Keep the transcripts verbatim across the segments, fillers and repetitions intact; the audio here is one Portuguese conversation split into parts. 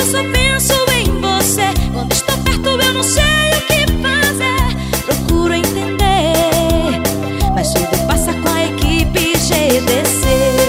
eu só penso em você. Quando estou perto eu não sei o que fazer. Procuro entender, mas tudo passa com a equipe G D C.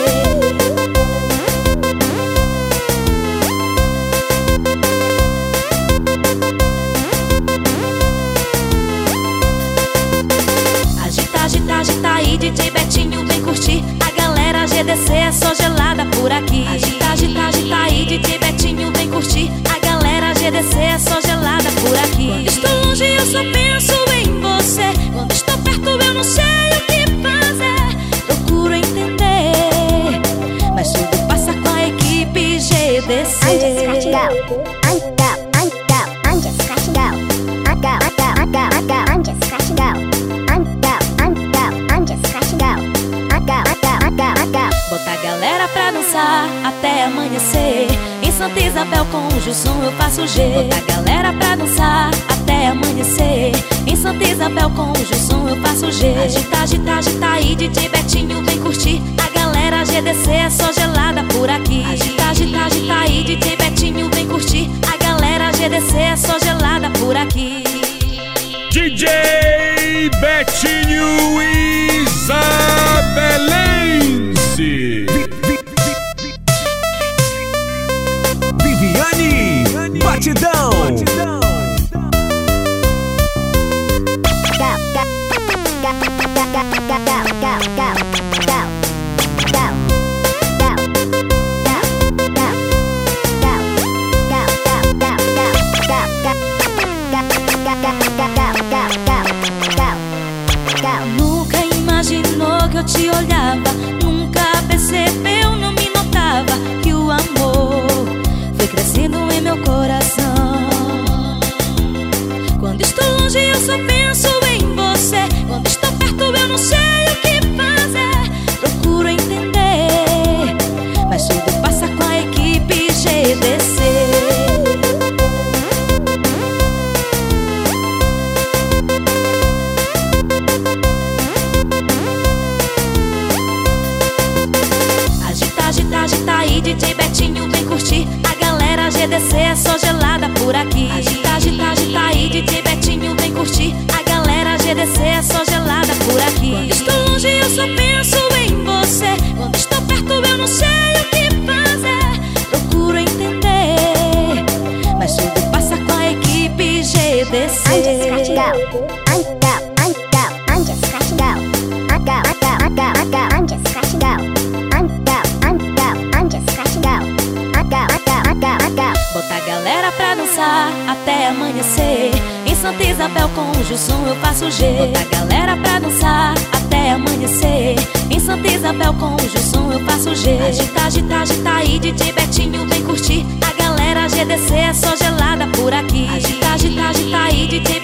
Agita, agita, agita aí, D J Betinho vem curtir. A galera G D C é só gelada por aqui. Agita, agita, agita aí, D J Betinho vem curtir. A galera G D C é só gelada por aqui. Quando estou longe eu só penso em você. Quando estou perto eu não sei o que fazer. Procuro entender, mas tudo passa com a equipe G D C. I'm just scratching out. I'm out. I'm out. I'm just scratching out. I'm out. I'm out. I'm out. I'm just scratching out. I'm out. I'm out. I'm just scratching out. I'm out. I'm out. I'm out. Bota a galera pra dançar até amanhecer. Em Santa Isabel com o Gilson eu faço G. Bota a galera pra dançar até amanhecer. Em Santa Isabel com o Gilson eu faço G. Agita, agita, agita aí, D J Betinho vem curtir. A galera G D C é só gelada por aqui. Agita, agita, agita aí, D J Betinho vem curtir. A galera G D C é só gelada por aqui. D J Betinho Isabelense. Viviane Batidão. Nunca imaginou que eu te olhava. Nunca percebeu, não me notava que o amor foi crescendo em meu coração. Quando estou longe eu só penso em você. Quando estou perto eu não sei o que fazer. Procuro entender, mas tudo passa com a equipe G D C. Agita, agita aí, D J Betinho vem curtir. A galera G D C é só gelada por aqui. Agita, agita, agita aí, D J Betinho vem curtir. A galera G D C é só gelada por aqui. Quando estou longe eu só penso em você. Quando estou perto eu não sei o que fazer. Procuro entender, mas tudo passa com a equipe G D C. I'm just scratching out. I'm out. I'm out. I'm just scratching out. I'm out. I'm out. I'm out. I'm out. I'm just scratching out. I'm out. I'm out. I'm just scratching out. I'm out. I'm out. I'm out. I'm out. Bota a galera pra dançar até amanhecer. Em Santa Isabel com o Gilson eu faço G. Bota a galera pra dançar até amanhecer. Em Santa Isabel com o Gilson eu faço G. Agita, agita, agita aí, D J Betinho vem curtir. A galera G D C é só gelada por aqui. Agita, agita, agita aí, D J